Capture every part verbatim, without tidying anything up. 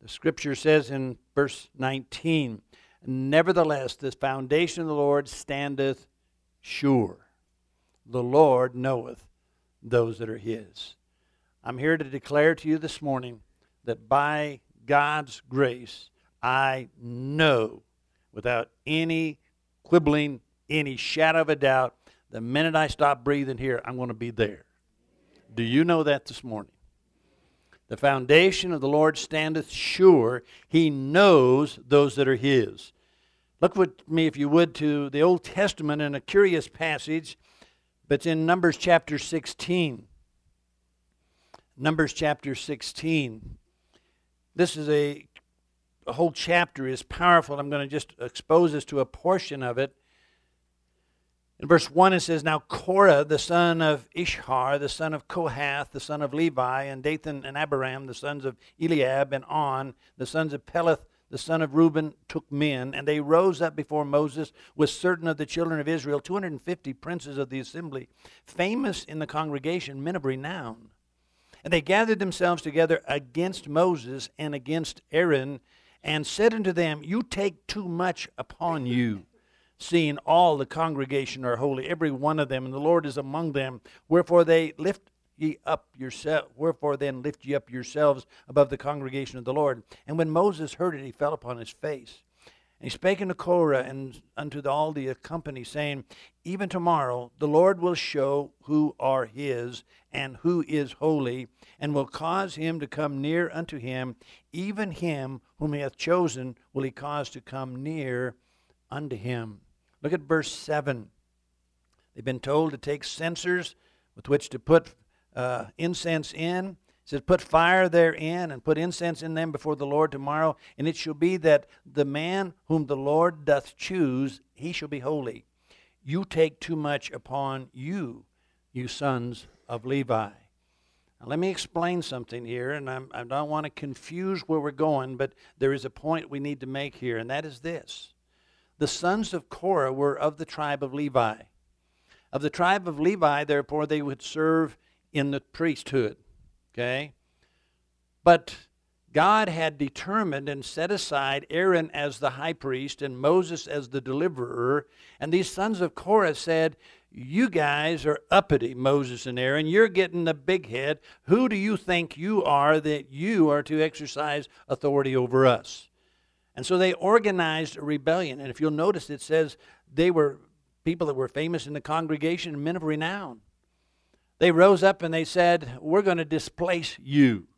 The scripture says in verse nineteen, nevertheless, the foundation of the Lord standeth sure. The Lord knoweth those that are his. I'm here to declare to you this morning that by God's grace, I know without any quibbling, any shadow of a doubt, the minute I stop breathing here, I'm going to be there. Do you know that this morning? The foundation of the Lord standeth sure. He knows those that are his. Look with me, if you would, to the Old Testament in a curious passage, but it's in Numbers chapter sixteen. Numbers chapter sixteen. This is a, a whole chapter is powerful. I'm going to just expose us to a portion of it. In verse one it says, now Korah, the son of Ishhar, the son of Kohath, the son of Levi, and Dathan and Abiram, the sons of Eliab, and On, the sons of Peleth, the son of Reuben, took men, and they rose up before Moses with certain of the children of Israel, two hundred fifty princes of the assembly, famous in the congregation, men of renown. And they gathered themselves together against Moses and against Aaron, and said unto them, you take too much upon you, seeing all the congregation are holy, every one of them, and the Lord is among them. Wherefore they lift ye up yourself. Wherefore then lift ye up yourselves above the congregation of the Lord. And when Moses heard it, he fell upon his face. And he spake unto Korah and unto the, all the company, saying, even tomorrow the Lord will show who are his, and who is holy, and will cause him to come near unto him. Even him whom he hath chosen will he cause to come near unto him. Look at verse seven. They've been told to take censers with which to put uh, incense in. It says, put fire therein and put incense in them before the Lord tomorrow. And it shall be that the man whom the Lord doth choose, he shall be holy. You take too much upon you, you sons of Levi. Now, let me explain something here, and I'm, I don't want to confuse where we're going, but there is a point we need to make here, and that is this. The sons of Korah were of the tribe of Levi. Of the tribe of Levi, therefore, they would serve in the priesthood. Okay? But God had determined and set aside Aaron as the high priest and Moses as the deliverer. And these sons of Korah said, you guys are uppity, Moses and Aaron. You're getting the big head. Who do you think you are that you are to exercise authority over us? And so they organized a rebellion. And if you'll notice, it says they were people that were famous in the congregation and men of renown. They rose up and they said, we're going to displace you.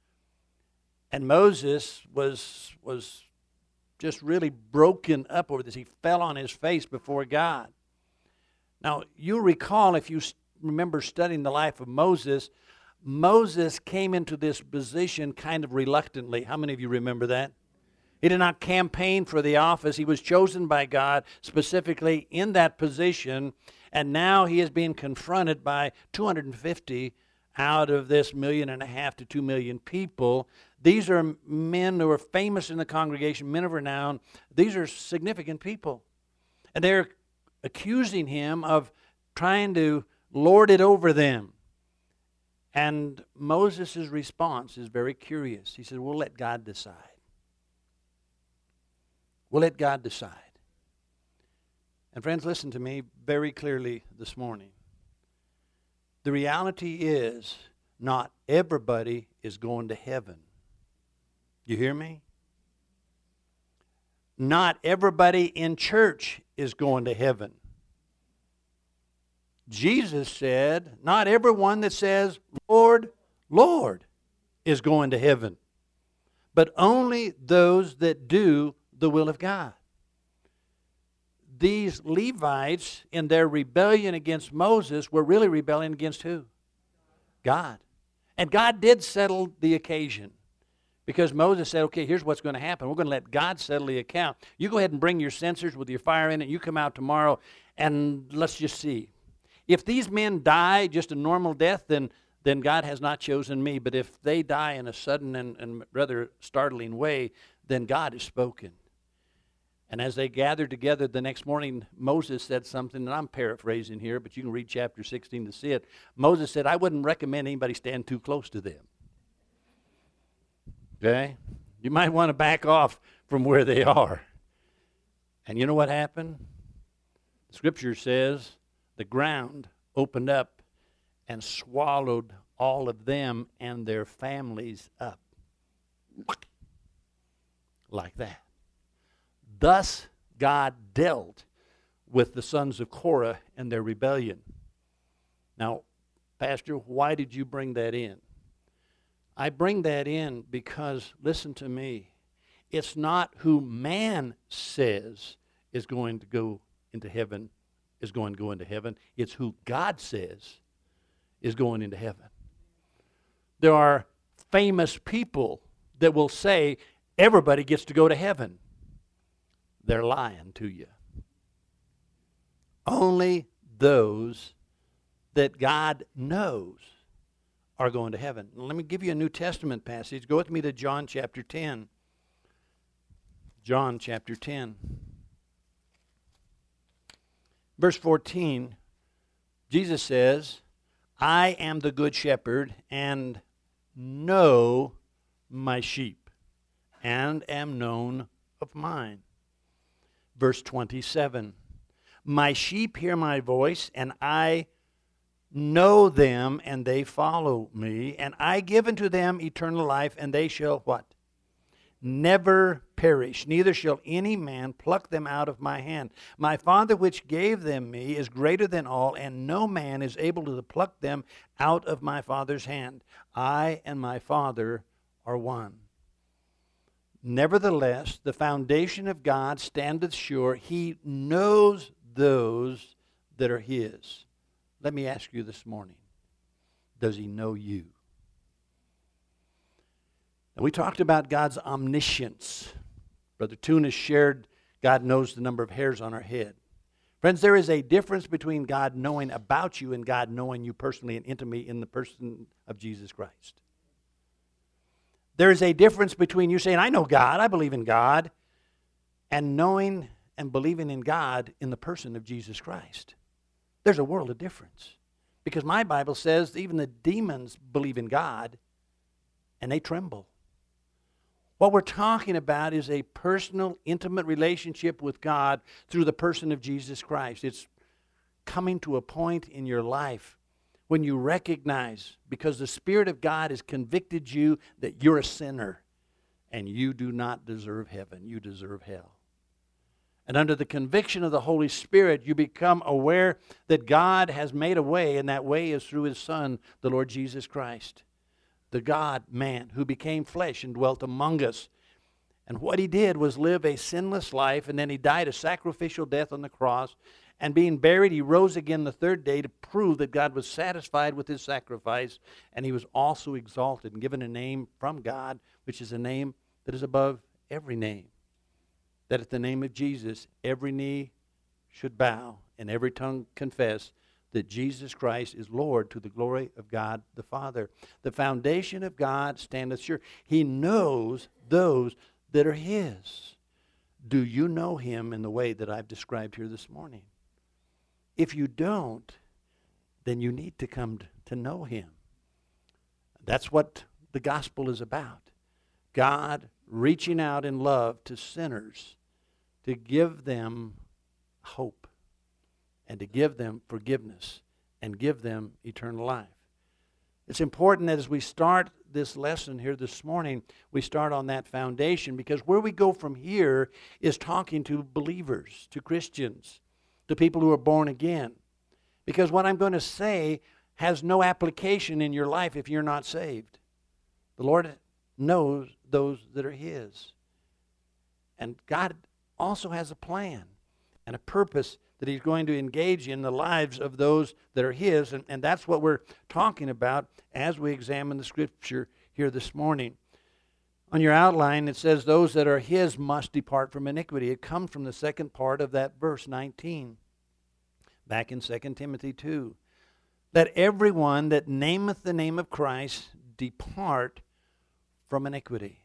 And Moses was, was just really broken up over this. He fell on his face before God. Now, you'll recall, if you remember studying the life of Moses, Moses came into this position kind of reluctantly. How many of you remember that? He did not campaign for the office. He was chosen by God specifically in that position, and now he is being confronted by two hundred fifty out of this million and a half to two million people. These are men who are famous in the congregation, men of renown. These are significant people. And they're accusing him of trying to lord it over them. And Moses' response is very curious. He said, we'll let God decide. We'll let God decide. And friends, listen to me very clearly this morning. The reality is not everybody is going to heaven. You hear me? Not everybody in church is going to heaven. Jesus said, not everyone that says, Lord, Lord, is going to heaven, but only those that do the will of God. These Levites, in their rebellion against Moses, were really rebelling against who? God. And God did settle the occasion. Because Moses said, okay, here's what's going to happen. We're going to let God settle the account. You go ahead and bring your censers with your fire in it. You come out tomorrow, and let's just see. If these men die just a normal death, then, then God has not chosen me. But if they die in a sudden and, and rather startling way, then God has spoken. And as they gathered together the next morning, Moses said something, and I'm paraphrasing here, but you can read chapter sixteen to see it. Moses said, I wouldn't recommend anybody stand too close to them. Okay? You might want to back off from where they are. And you know what happened? The scripture says the ground opened up and swallowed all of them and their families up. Like that. Thus God dealt with the sons of Korah and their rebellion. Now, Pastor, why did you bring that in? I bring that in because, listen to me, it's not who man says is going to go into heaven, is going to go into heaven. It's who God says is going into heaven. There are famous people that will say everybody gets to go to heaven. They're lying to you. Only those that God knows are going to heaven. Let me give you a New Testament passage. Go with me to John chapter ten. John chapter ten. Verse fourteen, Jesus says, I am the good shepherd and know my sheep and am known of mine. Verse twenty-seven, my sheep hear my voice, and I know them, and they follow me, and I give unto them eternal life, and they shall what? Never perish, neither shall any man pluck them out of my hand. My Father which gave them me is greater than all, and no man is able to pluck them out of my Father's hand. I and my Father are one. Nevertheless, the foundation of God standeth sure. He knows those that are his. Let me ask you this morning, does he know you? And we talked about God's omniscience. Brother Toon has shared God knows the number of hairs on our head. Friends, there is a difference between God knowing about you and God knowing you personally and intimately in the person of Jesus Christ. There is a difference between you saying, I know God, I believe in God, and knowing and believing in God in the person of Jesus Christ. There's a world of difference. Because my Bible says even the demons believe in God and they tremble. What we're talking about is a personal, intimate relationship with God through the person of Jesus Christ. It's coming to a point in your life when you recognize, because the Spirit of God has convicted you that you're a sinner and you do not deserve heaven. You deserve hell. And under the conviction of the Holy Spirit, you become aware that God has made a way, and that way is through his Son, the Lord Jesus Christ, the God-man who became flesh and dwelt among us. And what he did was live a sinless life, and then he died a sacrificial death on the cross. And being buried, he rose again the third day to prove that God was satisfied with his sacrifice, and he was also exalted and given a name from God, which is a name that is above every name. That at the name of Jesus, every knee should bow and every tongue confess that Jesus Christ is Lord to the glory of God the Father. The foundation of God standeth sure. He knows those that are his. Do you know him in the way that I've described here this morning? If you don't, then you need to come to know him. That's what the gospel is about. God reaching out in love to sinners to give them hope and to give them forgiveness and give them eternal life. It's important that as we start this lesson here this morning, we start on that foundation, because where we go from here is talking to believers, to Christians, to people who are born again. Because what I'm going to say has no application in your life if you're not saved. The Lord knows those that are his. And God also has a plan and a purpose that he's going to engage in the lives of those that are his. And, and that's what we're talking about as we examine the scripture here this morning. On your outline, it says, those that are his must depart from iniquity. It comes from the second part of that verse nineteen, back in Second Timothy two. Let everyone that nameth the name of Christ depart from iniquity.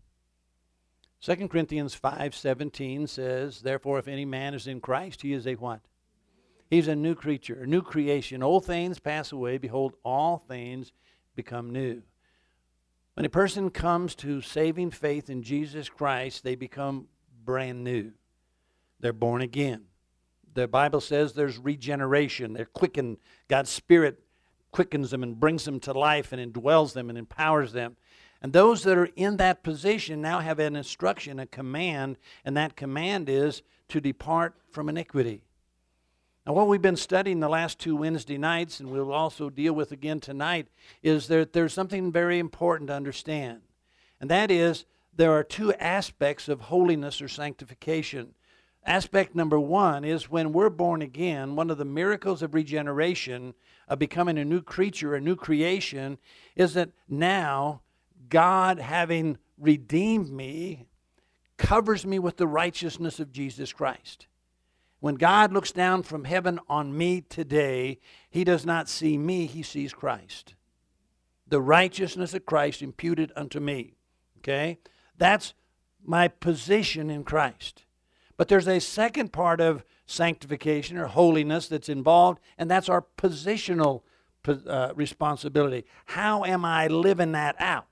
Second Corinthians five seventeen says, therefore, if any man is in Christ, he is a what? He's a new creature, a new creation. Old things pass away. Behold, all things become new. When a person comes to saving faith in Jesus Christ, they become brand new. They're born again. The Bible says there's regeneration. They're quickened. God's Spirit quickens them and brings them to life and indwells them and empowers them. And those that are in that position now have an instruction, a command, and that command is to depart from iniquity. Now, what we've been studying the last two Wednesday nights, and we'll also deal with again tonight, is that there's something very important to understand. And that is, there are two aspects of holiness or sanctification. Aspect number one is when we're born again, one of the miracles of regeneration, of becoming a new creature, a new creation, is that now God, having redeemed me, covers me with the righteousness of Jesus Christ. When God looks down from heaven on me today, He does not see me, He sees Christ. The righteousness of Christ imputed unto me. Okay? That's my position in Christ. But there's a second part of sanctification or holiness that's involved, and that's our positional uh, responsibility. How am I living that out?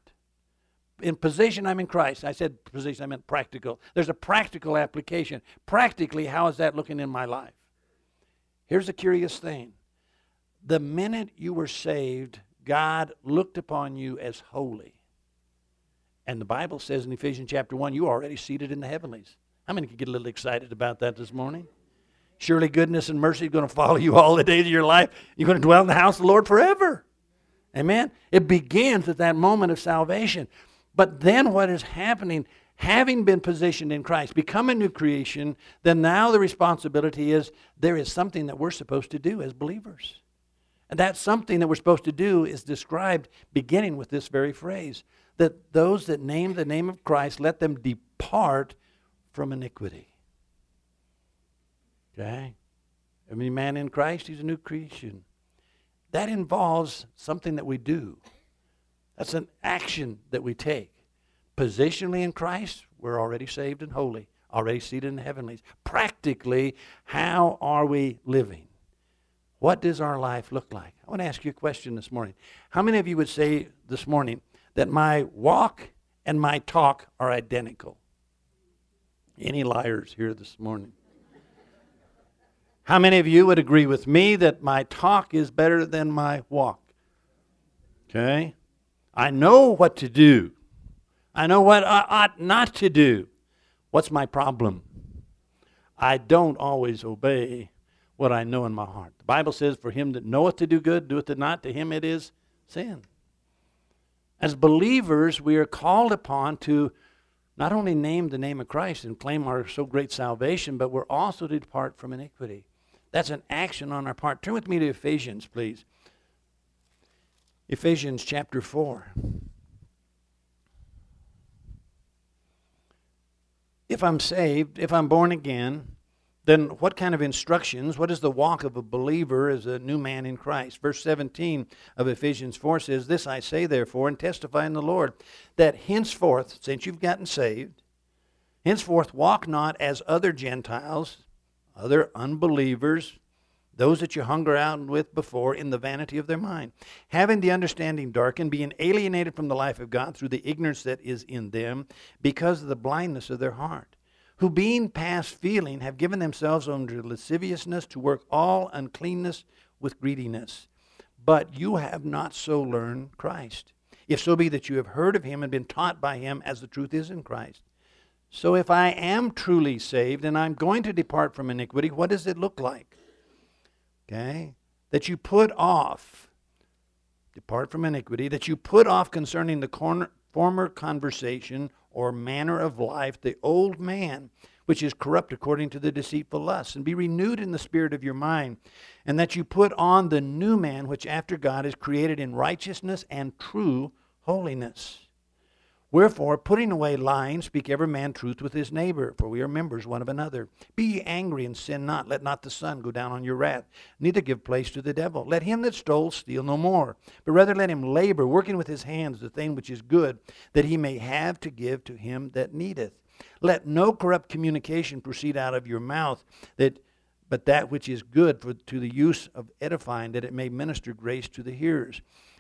In position, I'm in Christ. I said position, I meant practical. There's a practical application. Practically, how is that looking in my life? Here's a curious thing. The minute you were saved, God looked upon you as holy. And the Bible says in Ephesians chapter one, you are already seated in the heavenlies. How many could get a little excited about that this morning? Surely goodness and mercy are going to follow you all the days of your life. You're going to dwell in the house of the Lord forever. Amen? It begins at that moment of salvation. But then what is happening, having been positioned in Christ, become a new creation, then now the responsibility is there is something that we're supposed to do as believers. And that something that we're supposed to do is described beginning with this very phrase, that those that name the name of Christ, let them depart from iniquity. Okay? Every man in Christ, he's a new creation. That involves something that we do. That's an action that we take. Positionally in Christ, we're already saved and holy, already seated in the heavenlies. Practically, how are we living? What does our life look like? I want to ask you a question this morning. How many of you would say this morning that my walk and my talk are identical? Any liars here this morning? How many of you would agree with me that my talk is better than my walk? Okay? I know what to do. I know what I ought not to do. What's my problem? I don't always obey what I know in my heart. The Bible says, for him that knoweth to do good, doeth it not, to him it is sin. As believers, we are called upon to not only name the name of Christ and claim our so great salvation, but we're also to depart from iniquity. That's an action on our part. Turn with me to Ephesians, please. Ephesians chapter four. If I'm saved, if I'm born again, then what kind of instructions, what is the walk of a believer as a new man in Christ? Verse seventeen of Ephesians four says, this I say therefore, and testify in the Lord, that henceforth, since you've gotten saved, henceforth walk not as other Gentiles, other unbelievers, those that you hung around with before in the vanity of their mind, having the understanding darkened, being alienated from the life of God through the ignorance that is in them, because of the blindness of their heart, who being past feeling have given themselves unto lasciviousness to work all uncleanness with greediness. But you have not so learned Christ, if so be that you have heard of him and been taught by him as the truth is in Christ. So if I am truly saved and I'm going to depart from iniquity, what does it look like? Okay? That you put off, depart from iniquity, that you put off concerning the corner, former conversation or manner of life, the old man, which is corrupt according to the deceitful lusts, and be renewed in the spirit of your mind, and that you put on the new man, which after God is created in righteousness and true holiness. Wherefore, putting away lying, speak every man truth with his neighbor, for we are members one of another. Be ye angry and sin not. Let not the sun go down on your wrath, neither give place to the devil. Let him that stole steal no more, but rather let him labor, working with his hands the thing which is good, that he may have to give to him that needeth. Let no corrupt communication proceed out of your mouth, that but that which is good for to the use of edifying, that it may minister grace to the hearers.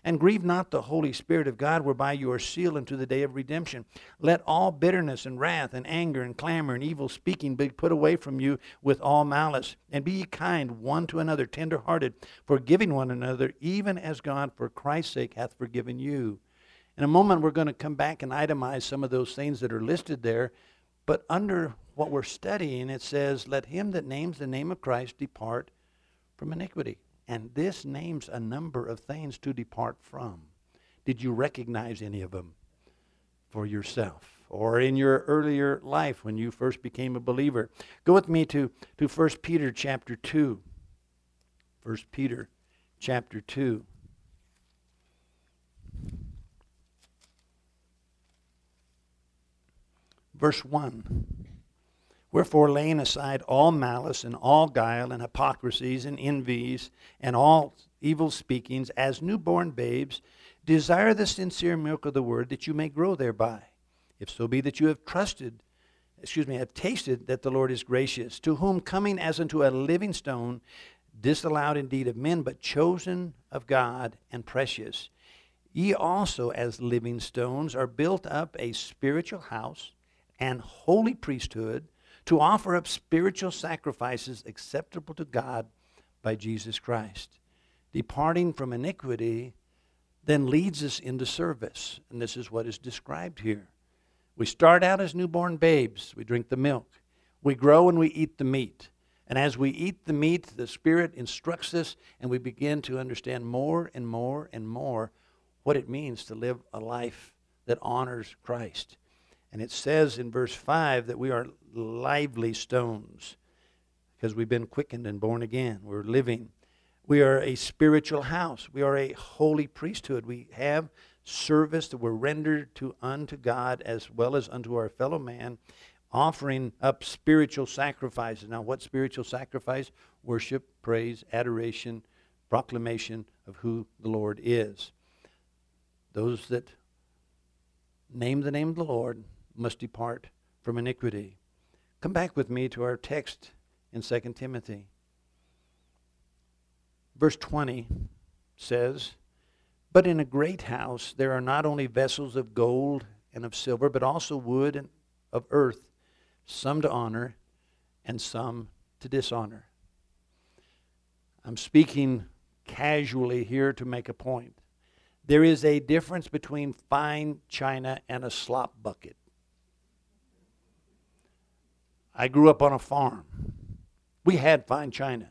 And grieve not the Holy Spirit of God, whereby you are sealed unto the day of redemption. Let all bitterness and wrath and anger and clamor and evil speaking be put away from you with all malice. And be ye kind one to another, tenderhearted, forgiving one another, even as God for Christ's sake hath forgiven you. In a moment, we're going to come back and itemize some of those things that are listed there. But under what we're studying, it says, let him that names the name of Christ depart from iniquity. And this names a number of things to depart from. Did you recognize any of them for yourself? Or in your earlier life when you first became a believer? Go with me to, to First Peter chapter two. First Peter chapter two. Verse one. Wherefore, laying aside all malice and all guile and hypocrisies and envies and all evil speakings, as newborn babes, desire the sincere milk of the word, that you may grow thereby. If so be that you have trusted, excuse me, have tasted that the Lord is gracious, to whom coming as unto a living stone, disallowed indeed of men, but chosen of God and precious, ye also as living stones are built up a spiritual house and holy priesthood, to offer up spiritual sacrifices acceptable to God by Jesus Christ. Departing from iniquity then leads us into service. And this is what is described here. We start out as newborn babes. We drink the milk. We grow and we eat the meat. And as we eat the meat, the Spirit instructs us, and we begin to understand more and more and more what it means to live a life that honors Christ. And it says in verse five that we are lively stones because we've been quickened and born again. We're living. We are a spiritual house. We are a holy priesthood. We have service that we're rendered to unto God as well as unto our fellow man, offering up spiritual sacrifices. Now, what spiritual sacrifice? Worship, praise, adoration, proclamation of who the Lord is. Those that name the name of the Lord must depart from iniquity. Come back with me to our text in Second Timothy. Verse twenty says, but in a great house there are not only vessels of gold and of silver, but also wood and of earth, some to honor and some to dishonor. I'm speaking casually here to make a point. There is a difference between fine china and a slop bucket. I grew up on a farm. We had fine china.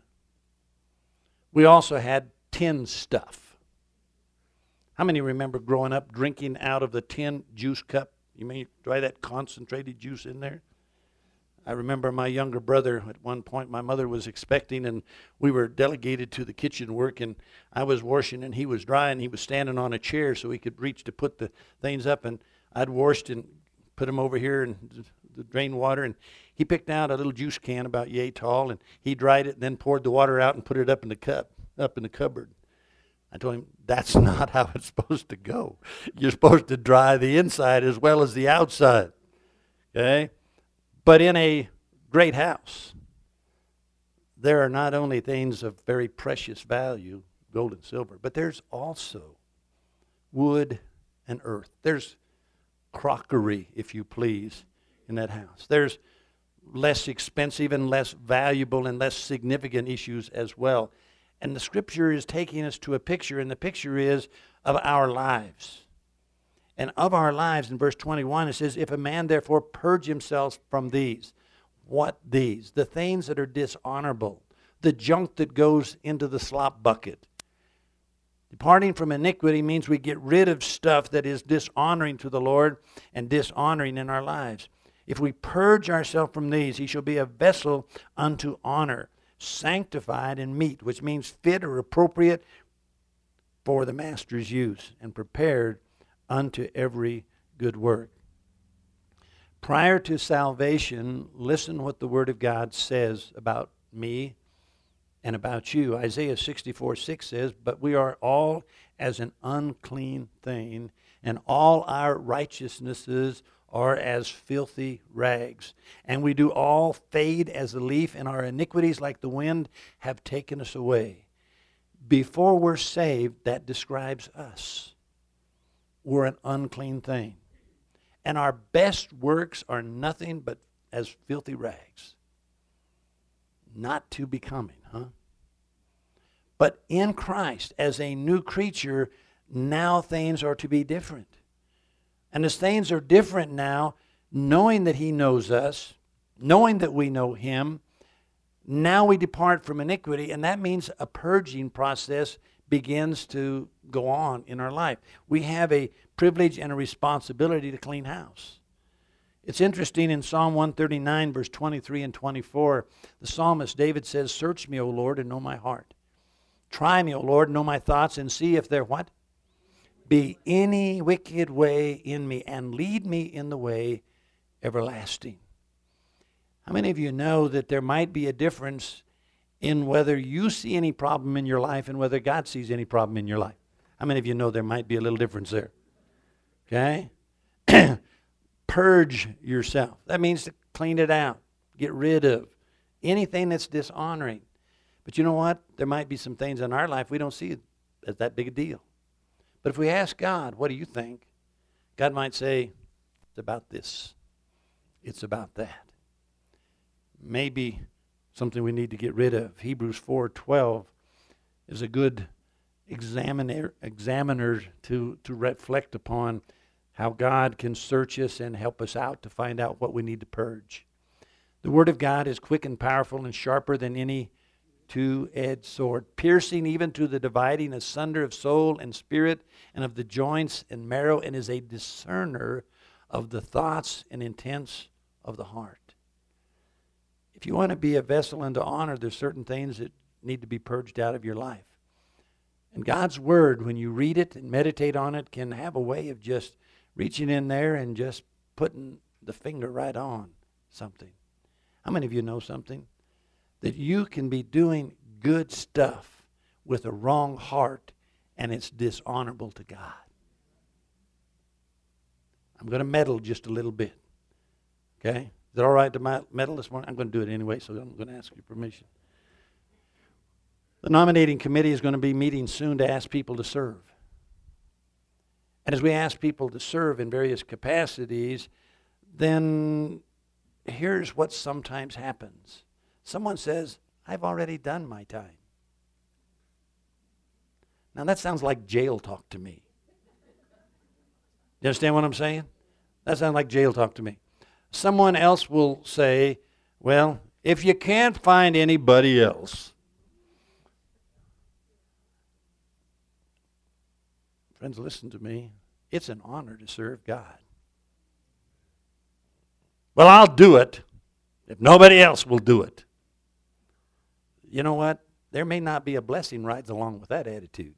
We also had tin stuff. How many remember growing up drinking out of the tin juice cup? You may try that concentrated juice in there. I remember my younger brother, at one point my mother was expecting, and we were delegated to the kitchen work, and I was washing and he was drying. He was standing on a chair so he could reach to put the things up, and I'd washed and put them over here and the drain water, and he picked out a little juice can about yay tall, and he dried it and then poured the water out and put it up in the cup, up in the cupboard. I told him, that's not how it's supposed to go. You're supposed to dry the inside as well as the outside. Okay? But in a great house, there are not only things of very precious value, gold and silver, but there's also wood and earth. There's crockery, if you please, in that house. There's less expensive and less valuable and less significant issues as well. And the Scripture is taking us to a picture, and the picture is of our lives. And of our lives, in verse twenty-one, it says, if a man therefore purge himself from these. What these? The things that are dishonorable. The junk that goes into the slop bucket. Departing from iniquity means we get rid of stuff that is dishonoring to the Lord and dishonoring in our lives. If we purge ourselves from these, he shall be a vessel unto honor, sanctified and meet, which means fit or appropriate for the master's use, and prepared unto every good work. Prior to salvation, listen what the Word of God says about me and about you. Isaiah sixty-four six says, but we are all as an unclean thing, and all our righteousnesses are as filthy rags. And we do all fade as a leaf, and our iniquities like the wind have taken us away. Before we're saved, that describes us. We're an unclean thing. And our best works are nothing but as filthy rags. Not too becoming, huh? But in Christ, as a new creature, now things are to be different. And as things are different now, knowing that He knows us, knowing that we know Him, now we depart from iniquity, and that means a purging process begins to go on in our life. We have a privilege and a responsibility to clean house. It's interesting in Psalm one thirty-nine, verse twenty-three and twenty-four, the psalmist David says, "Search me, O Lord, and know my heart. Try me, O Lord, and know my thoughts, and see if there what? Be any wicked way in me, and lead me in the way everlasting." How many of you know that there might be a difference in whether you see any problem in your life and whether God sees any problem in your life? How many of you know there might be a little difference there? Okay? Purge yourself. That means to clean it out. Get rid of anything that's dishonoring. But you know what? There might be some things in our life we don't see as that big a deal. But if we ask God, what do you think? God might say, it's about this. It's about that. Maybe something we need to get rid of. Hebrews four twelve is a good examiner, examiner to, to reflect upon how God can search us and help us out to find out what we need to purge. The Word of God is quick and powerful and sharper than any two-edged sword, piercing even to the dividing asunder of soul and spirit and of the joints and marrow, and is a discerner of the thoughts and intents of the heart. If you want to be a vessel unto honor, there's certain things that need to be purged out of your life. And God's Word, when you read it and meditate on it, can have a way of just reaching in there and just putting the finger right on something. How many of you know something? That you can be doing good stuff with a wrong heart and it's dishonorable to God. I'm going to meddle just a little bit. Okay? Is it all right to meddle this morning? I'm going to do it anyway, so I'm going to ask your permission. The nominating committee is going to be meeting soon to ask people to serve. And as we ask people to serve in various capacities, then here's what sometimes happens. Someone says, I've already done my time. Now that sounds like jail talk to me. You understand what I'm saying? That sounds like jail talk to me. Someone else will say, well, if you can't find anybody else. Friends, listen to me. It's an honor to serve God. Well, I'll do it if nobody else will do it. You know what? There may not be a blessing rides along with that attitude.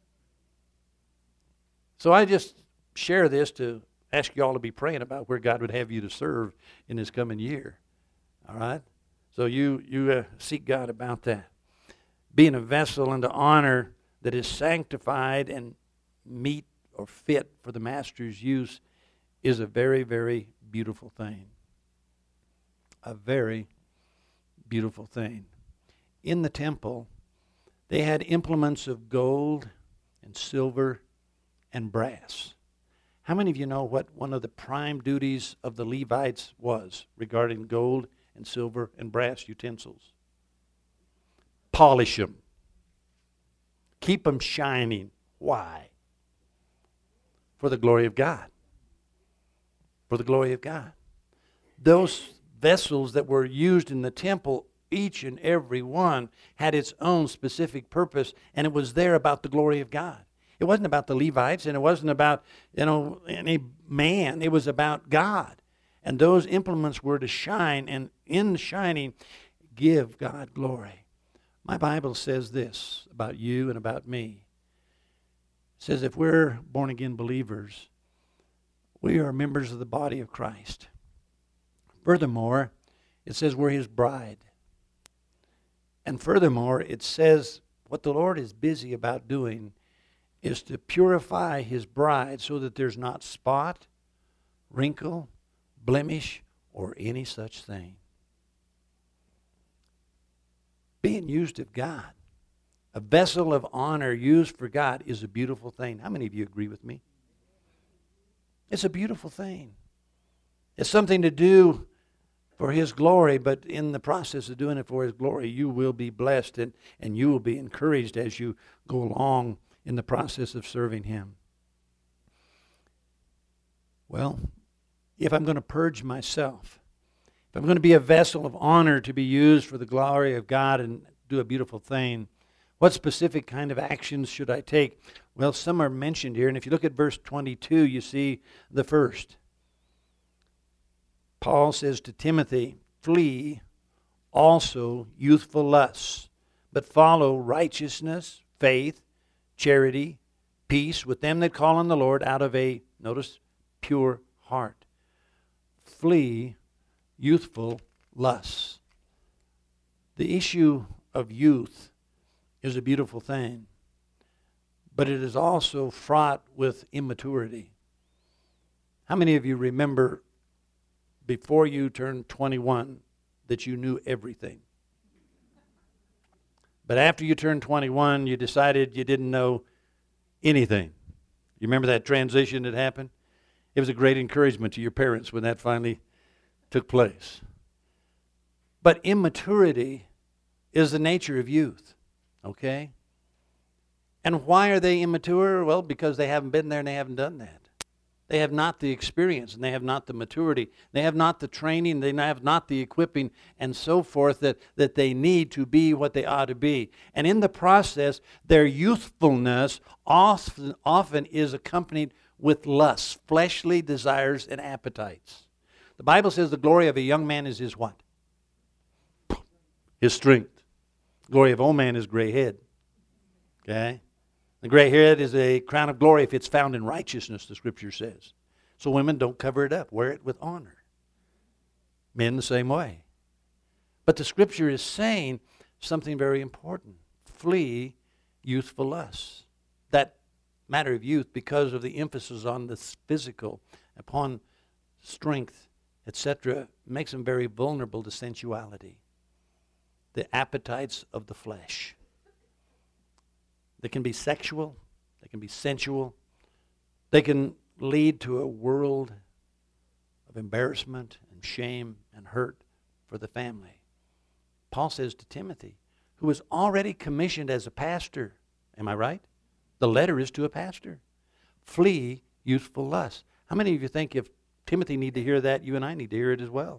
So I just share this to ask you all to be praying about where God would have you to serve in this coming year. All right? So you, you uh, seek God about that. Being a vessel unto honor that is sanctified and meet or fit for the Master's use is a very, very beautiful thing. A very beautiful thing. In the temple, they had implements of gold and silver and brass. How many of you know what one of the prime duties of the Levites was regarding gold and silver and brass utensils? Polish them. Keep them shining. Why? For the glory of God. For the glory of God. Those vessels that were used in the temple, each and every one had its own specific purpose, and it was there about the glory of God. It wasn't about the Levites, and it wasn't about, you know, any man. It was about God. And those implements were to shine, and in the shining, give God glory. My Bible says this about you and about me. It says if we're born-again believers, we are members of the body of Christ. Furthermore, it says we're His bride. And furthermore, it says what the Lord is busy about doing is to purify His bride so that there's not spot, wrinkle, blemish, or any such thing. Being used of God, A vessel of honor used for God is a beautiful thing. How many of you agree with me? It's a beautiful thing. It's something to do for His glory, but in the process of doing it for His glory, you will be blessed and, and you will be encouraged as you go along in the process of serving Him. Well, if I'm going to purge myself, if I'm going to be a vessel of honor to be used for the glory of God and do a beautiful thing, what specific kind of actions should I take? Well, some are mentioned here, and if you look at verse twenty-two, you see the first. Paul says to Timothy, flee also youthful lusts, but follow righteousness, faith, charity, peace with them that call on the Lord out of a, notice, pure heart. Flee youthful lusts. The issue of youth is a beautiful thing, but it is also fraught with immaturity. How many of you remember before you turned twenty-one that you knew everything? But after you turned twenty-one, you decided you didn't know anything. You remember that transition that happened? It was a great encouragement to your parents when that finally took place. But immaturity is the nature of youth, okay? And why are they immature? Well, because they haven't been there and they haven't done that. They have not the experience and they have not the maturity. They have not the training, they have not the equipping and so forth that, that they need to be what they ought to be. And in the process, their youthfulness often, often is accompanied with lusts, fleshly desires and appetites. The Bible says the glory of a young man is his what? His strength. The glory of old man is gray head. Okay? The gray head is a crown of glory if it's found in righteousness, the Scripture says. So women, don't cover it up. Wear it with honor. Men the same way. But the Scripture is saying something very important. Flee youthful lusts. That matter of youth, because of the emphasis on the physical, upon strength, et cetera, makes them very vulnerable to sensuality. The appetites of the flesh. They can be sexual, they can be sensual, they can lead to a world of embarrassment and shame and hurt for the family. Paul says to Timothy, who was already commissioned as a pastor, am I right? The letter is to a pastor. Flee youthful lusts. How many of you think if Timothy need to hear that, you and I need to hear it as well?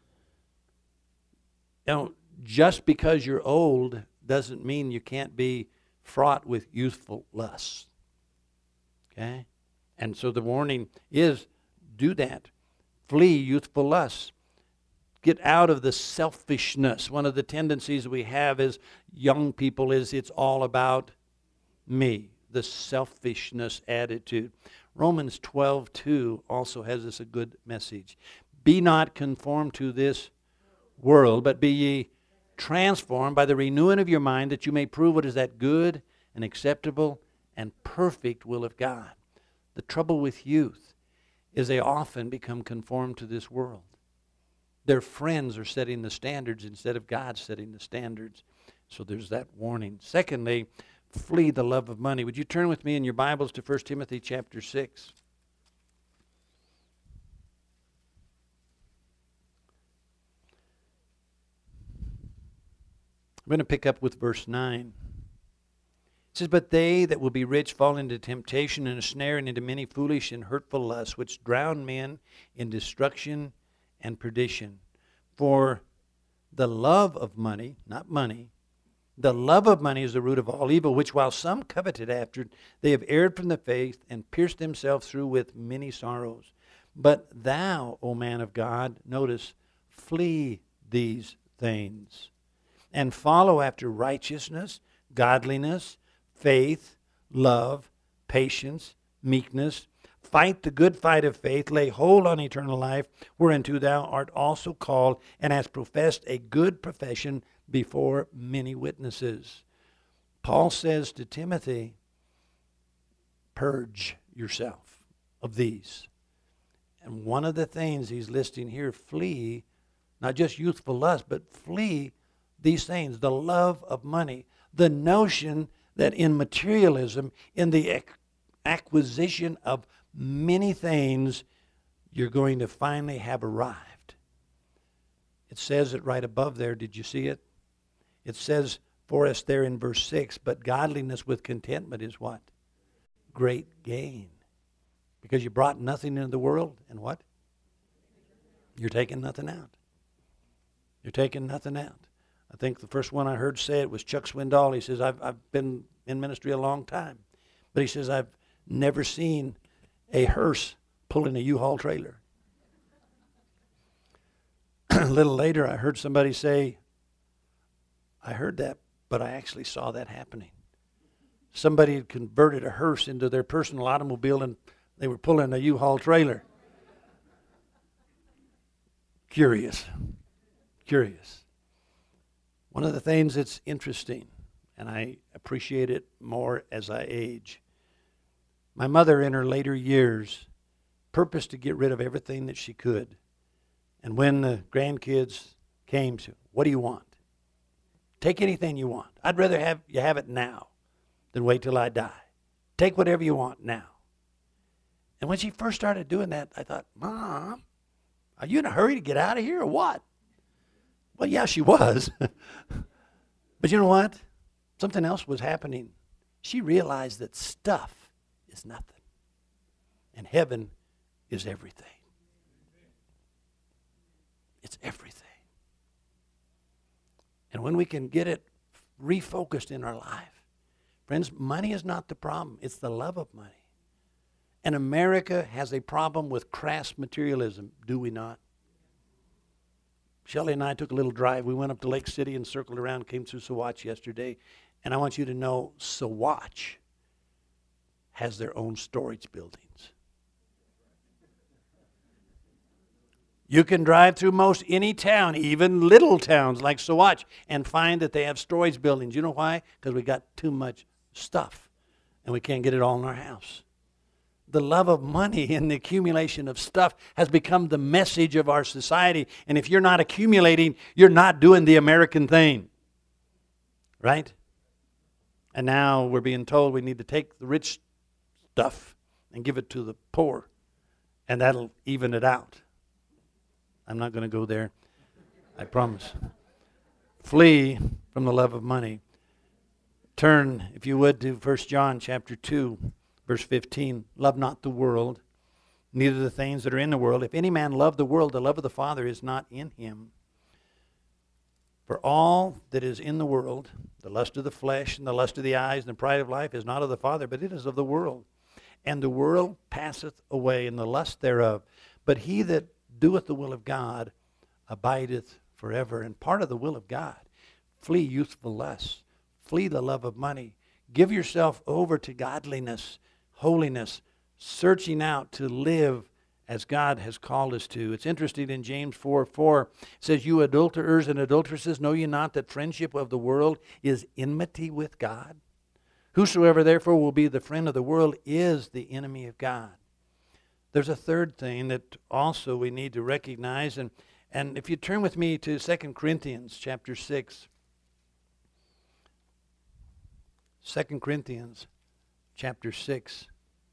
You know, just because you're old doesn't mean you can't be fraught with youthful lusts. Okay? And so the warning is, do that. Flee youthful lusts. Get out of the selfishness. One of the tendencies we have as young people is it's all about me. The selfishness attitude. Romans twelve two also has us a good message. Be not conformed to this world, but be ye transformed by the renewing of your mind, that you may prove what is that good and acceptable and perfect will of God. The trouble with youth is they often become conformed to this world. Their friends are setting the standards instead of God setting the standards. So there's that warning. Secondly, flee the love of money. Would you turn with me in your Bibles to First Timothy chapter six? I'm going to pick up with verse nine. It says, but they that will be rich fall into temptation and a snare and into many foolish and hurtful lusts, which drown men in destruction and perdition. For the love of money, not money, the love of money is the root of all evil, which while some coveted after, they have erred from the faith and pierced themselves through with many sorrows. But thou, O man of God, notice, flee these things, and follow after righteousness, godliness, faith, love, patience, meekness. Fight the good fight of faith, lay hold on eternal life, whereunto thou art also called, and hast professed a good profession before many witnesses. Paul says to Timothy, purge yourself of these. And one of the things he's listing here, flee, not just youthful lust, but flee these things, the love of money, The notion that in materialism, in the ac- acquisition of many things, you're going to finally have arrived. It says it right above there. Did you see it? It says for us there in verse six, but godliness with contentment is what? Great gain. Because you brought nothing into the world, and what? You're taking nothing out. You're taking nothing out. I think the first one I heard say it was Chuck Swindoll. He says, I've, I've been in ministry a long time. But he says, I've never seen a hearse pulling a U-Haul trailer. A little later, I heard somebody say, I heard that, but I actually saw that happening. Somebody had converted a hearse into their personal automobile, and they were pulling a U-Haul trailer. Curious. Curious. One of the things that's interesting, and I appreciate it more as I age, my mother in her later years purposed to get rid of everything that she could. And when the grandkids came to, what do you want? Take anything you want. I'd rather have you have it now than wait till I die. Take whatever you want now. And when she first started doing that, I thought, Mom, are you in a hurry to get out of here or what? Well, yeah, she was. But you know what? Something else was happening. She realized that stuff is nothing. And heaven is everything. It's everything. And when we can get it refocused in our life, friends, money is not the problem. It's the love of money. And America has a problem with crass materialism, do we not? Shelley and I took a little drive. We went up to Lake City and circled around, came through Saguache yesterday. And I want you to know Saguache has their own storage buildings. You can drive through most any town, even little towns like Saguache, and find that they have storage buildings. You know why? Because we got too much stuff, and we can't get it all in our house. The love of money and the accumulation of stuff has become the message of our society. And if you're not accumulating, you're not doing the American thing. Right? And now we're being told we need to take the rich stuff and give it to the poor, and that'll even it out. I'm not going to go there. I promise. Flee from the love of money. Turn, if you would, to First John chapter two, verse fifteen. Love not the world, neither the things that are in the world. If any man love the world, the love of the Father is not in him. For all that is in the world, the lust of the flesh and the lust of the eyes and the pride of life is not of the Father, but it is of the world. And the world passeth away, and the lust thereof. But he that doeth the will of God abideth forever. And part of the will of God, flee youthful lusts, flee the love of money, give yourself over to godliness, holiness, searching out to live as God has called us to. It's interesting in James four four, it says, you adulterers and adulteresses, know ye not that friendship of the world is enmity with God? Whosoever therefore will be the friend of the world is the enemy of God. There's a third thing that also we need to recognize, and, and if you turn with me to Second Corinthians chapter six. Second Corinthians chapter six,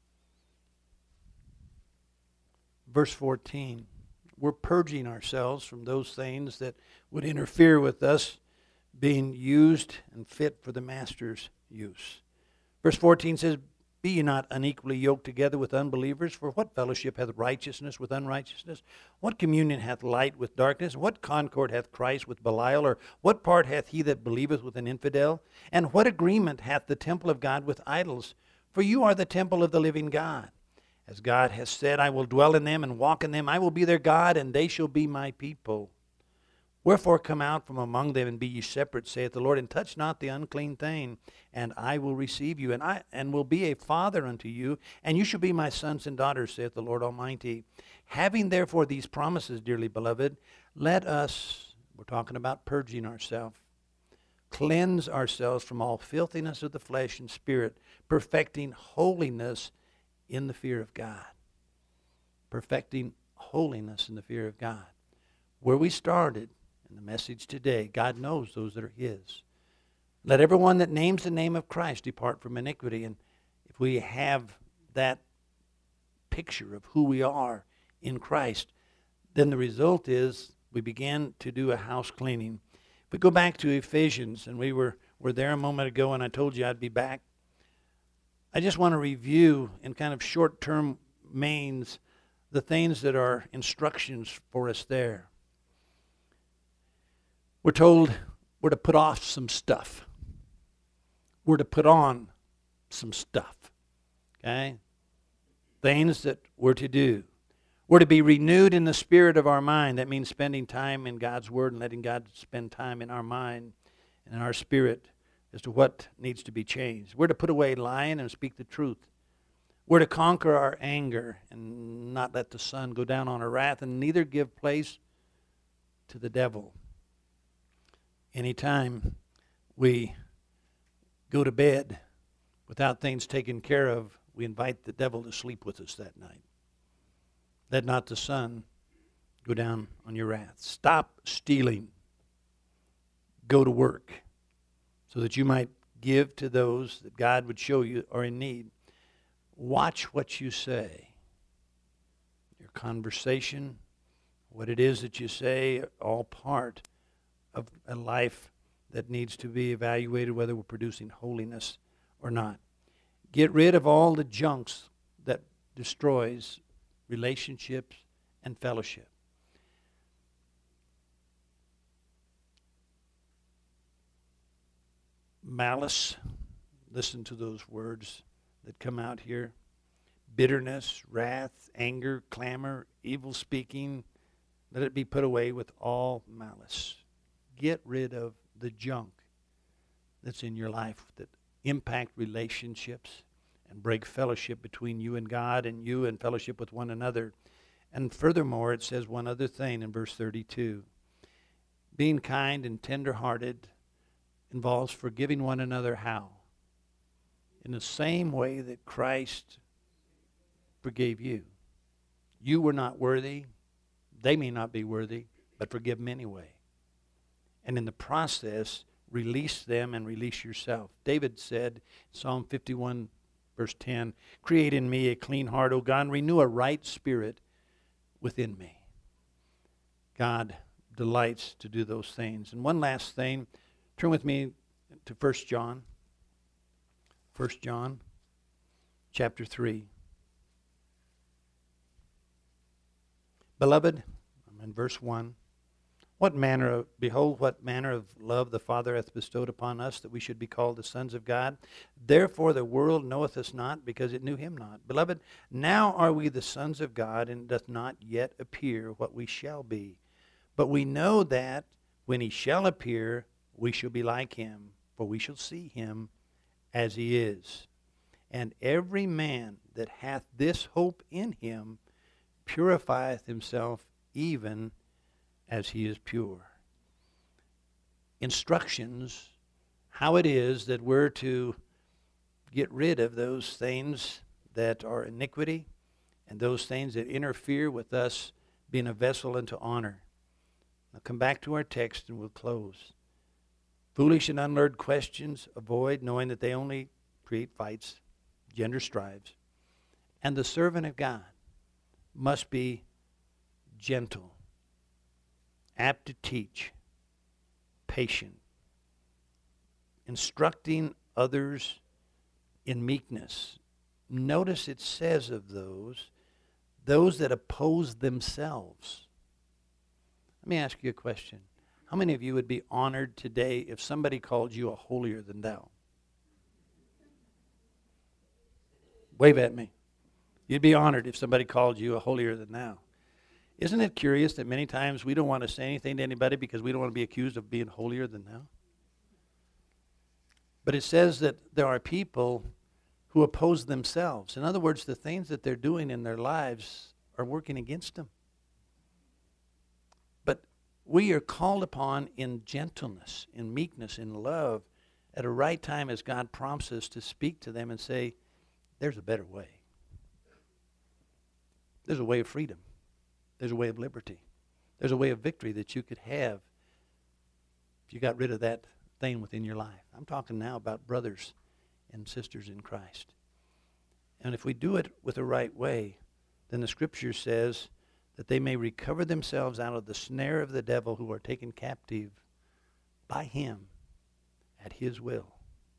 verse fourteen. We're purging ourselves from those things that would interfere with us being used and fit for the master's use. Verse fourteen says, be ye not unequally yoked together with unbelievers, for what fellowship hath righteousness with unrighteousness? What communion hath light with darkness? What concord hath Christ with Belial? Or what part hath he that believeth with an infidel? And what agreement hath the temple of God with idols? For you are the temple of the living God. As God has said, I will dwell in them and walk in them. I will be their God, and they shall be my people. Wherefore come out from among them and be ye separate, saith the Lord, and touch not the unclean thing, and I will receive you, and I and will be a father unto you, and you shall be my sons and daughters, saith the Lord Almighty. Having therefore these promises, dearly beloved, let us, we're talking about purging ourselves, cleanse ourselves from all filthiness of the flesh and spirit, perfecting holiness in the fear of God. Perfecting holiness in the fear of God. Where we started, and the message today, God knows those that are his. Let everyone that names the name of Christ depart from iniquity. And if we have that picture of who we are in Christ, then the result is we begin to do a house cleaning. If we go back to Ephesians, and we were, were there a moment ago, and I told you I'd be back. I just want to review in kind of short-term mains the things that are instructions for us there. We're told we're to put off some stuff. We're to put on some stuff. Okay? Things that we're to do. We're to be renewed in the spirit of our mind. That means spending time in God's Word and letting God spend time in our mind and in our spirit as to what needs to be changed. We're to put away lying and speak the truth. We're to conquer our anger and not let the sun go down on our wrath, and neither give place to the devil. Anytime we go to bed without things taken care of, we invite the devil to sleep with us that night. Let not the sun go down on your wrath. Stop stealing. Go to work so that you might give to those that God would show you are in need. Watch what you say. Your conversation, what it is that you say, all part of a life that needs to be evaluated whether we're producing holiness or not. Get rid of all the junks that destroys relationships and fellowship. Malice, listen to those words that come out here. Bitterness, wrath, anger, clamor, evil speaking, let it be put away with all malice. Get rid of the junk that's in your life that impact relationships and break fellowship between you and God and you and fellowship with one another. And furthermore, it says one other thing in verse thirty-two. Being kind and tender-hearted involves forgiving one another how? In the same way that Christ forgave you. You were not worthy. They may not be worthy, but forgive them anyway. And in the process, release them and release yourself. David said, Psalm fifty-one, verse ten, create in me a clean heart, O God, and renew a right spirit within me. God delights to do those things. And one last thing, turn with me to First John. First John, chapter three. Beloved, I'm in verse one. What manner of, behold, what manner of love the Father hath bestowed upon us, that we should be called the sons of God. Therefore the world knoweth us not, because it knew him not. Beloved, now are we the sons of God, and it doth not yet appear what we shall be. But we know that when he shall appear, we shall be like him, for we shall see him as he is. And every man that hath this hope in him purifieth himself even as he is pure. Instructions, how it is that we're to get rid of those things that are iniquity and those things that interfere with us being a vessel unto honor. Now come back to our text and we'll close. Foolish and unlearned questions avoid, knowing that they only create fights, gender strives. And the servant of God must be gentle, apt to teach, patient, instructing others in meekness. Notice it says of those, those that oppose themselves. Let me ask you a question. How many of you would be honored today if somebody called you a holier than thou? Wave at me. You'd be honored if somebody called you a holier than thou. Isn't it curious that many times we don't want to say anything to anybody because we don't want to be accused of being holier than thou? But it says that there are people who oppose themselves. In other words, the things that they're doing in their lives are working against them. But we are called upon in gentleness, in meekness, in love, at a right time as God prompts us to speak to them and say, there's a better way. There's a way of freedom. There's a way of liberty. There's a way of victory that you could have if you got rid of that thing within your life. I'm talking now about brothers and sisters in Christ. And if we do it with the right way, then the Scripture says that they may recover themselves out of the snare of the devil, who are taken captive by him at his will.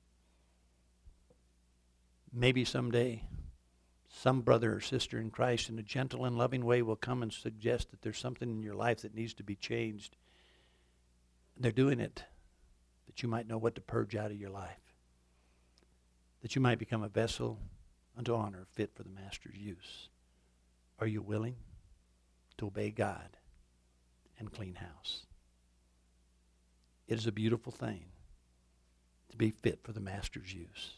Maybe someday some brother or sister in Christ in a gentle and loving way will come and suggest that there's something in your life that needs to be changed. They're doing it that you might know what to purge out of your life, that you might become a vessel unto honor, fit for the Master's use. Are you willing to obey God and clean house? It is a beautiful thing to be fit for the Master's use.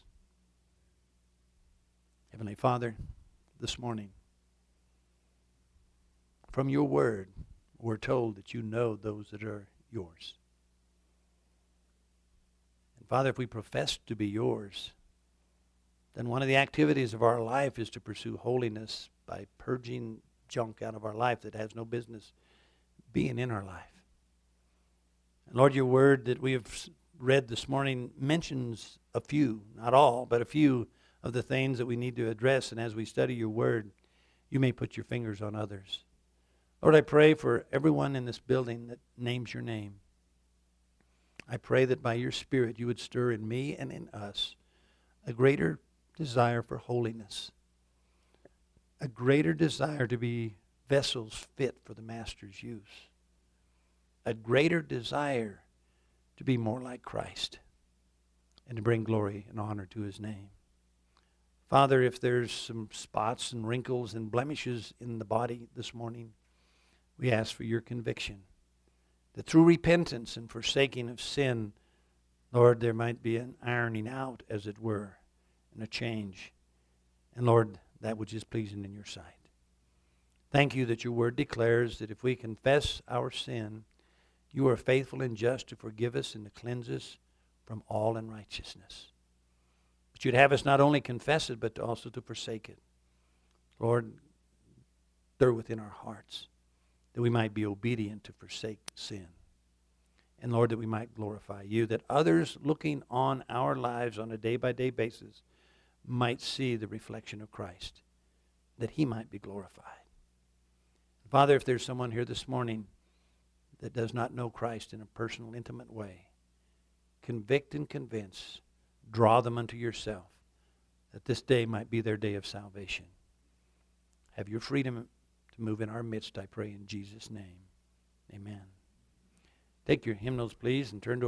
Heavenly Father, this morning, from your word, we're told that you know those that are yours. And Father, if we profess to be yours, then one of the activities of our life is to pursue holiness by purging junk out of our life that has no business being in our life. And Lord, your word that we have read this morning mentions a few, not all, but a few of the things that we need to address. And as we study your word, you may put your fingers on others. Lord, I pray for everyone in this building that names your name. I pray that by your Spirit you would stir in me and in us a greater desire for holiness, a greater desire to be vessels fit for the Master's use, a greater desire to be more like Christ and to bring glory and honor to his name. Father, if there's some spots and wrinkles and blemishes in the body this morning, we ask for your conviction, that through repentance and forsaking of sin, Lord, there might be an ironing out, as it were, and a change. And Lord, that which is pleasing in your sight. Thank you that your word declares that if we confess our sin, you are faithful and just to forgive us and to cleanse us from all unrighteousness. But you'd have us not only confess it, but also to forsake it. Lord, stir within our hearts that we might be obedient to forsake sin. And Lord, that we might glorify you, that others looking on our lives on a day-by-day basis might see the reflection of Christ, that he might be glorified. Father, if there's someone here this morning that does not know Christ in a personal, intimate way, convict and convince, draw them unto yourself, that this day might be their day of salvation. Have your freedom to move in our midst, I pray in Jesus' name. Amen. Take your hymnals, please, and turn to